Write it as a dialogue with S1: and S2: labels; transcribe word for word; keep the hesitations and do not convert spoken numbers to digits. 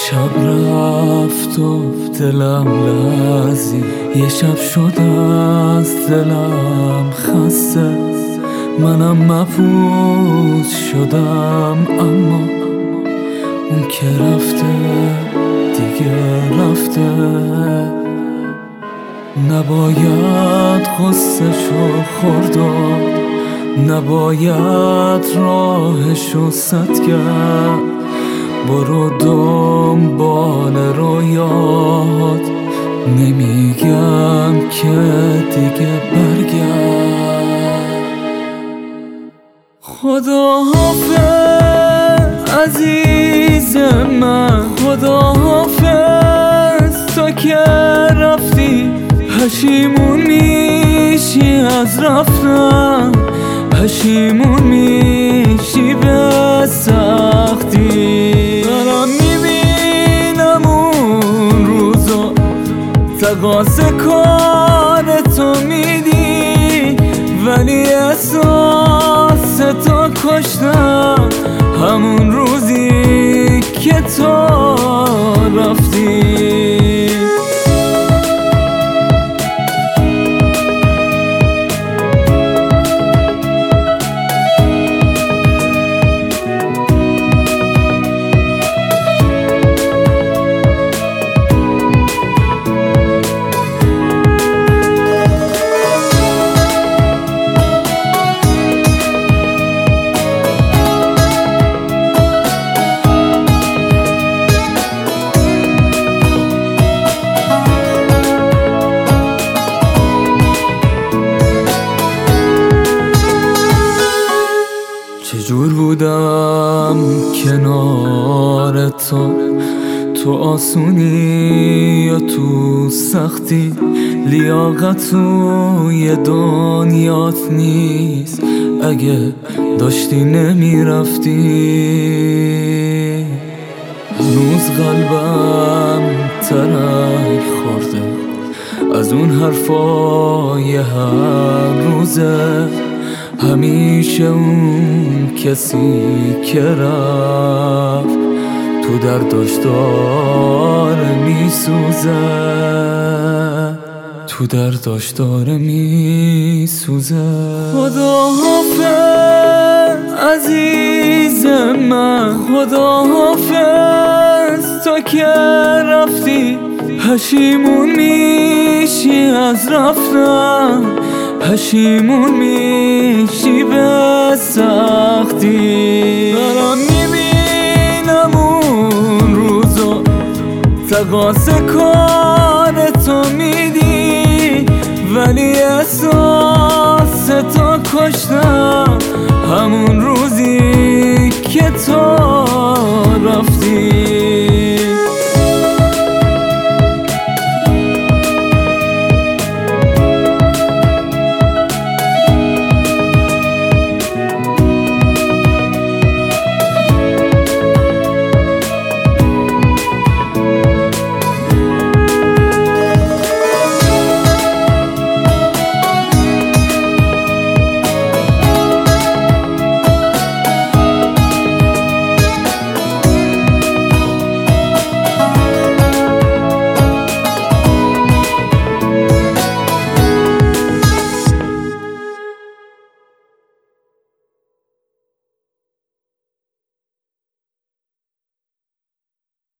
S1: شب رفت و دلم لرزید، یه شب شد از دلم خسته، منم مبهوت شدم اما اون که رفته دیگه رفته. نباید غصه شو خورداد، نباید راهشو سد کرد، برو دنبال رویات، نمیگم که دیگه برگرد. خدا حافظ عزیز من، خدا حافظ تا که رفتی، پشیمون میشی از رفتن، پشیمون میشی به سختی. دارم میبینم اون روزا تقاص کار تو میدی، ولی احساس تو کشتم همون روزی که تو رفتی. چجور بودم کنار تو، تو آسونی یا تو سختی، لیاقت توی دنیات نیست، اگه داشتی نمیرفتی. هنوز قلبم ترک خورده از اون حرفای هر روزه، همیشه اون کسی که رفت تو درداش داره میسوزه، تو درداش داره میسوزه. خدا حافظ عزیز من، خدا حافظ تا که رفتی، پشیمون میشی از رفتن، پشیمون میشی به سختی. دارم میبینم اون روزا تقاص کار تو میدی، ولی احساس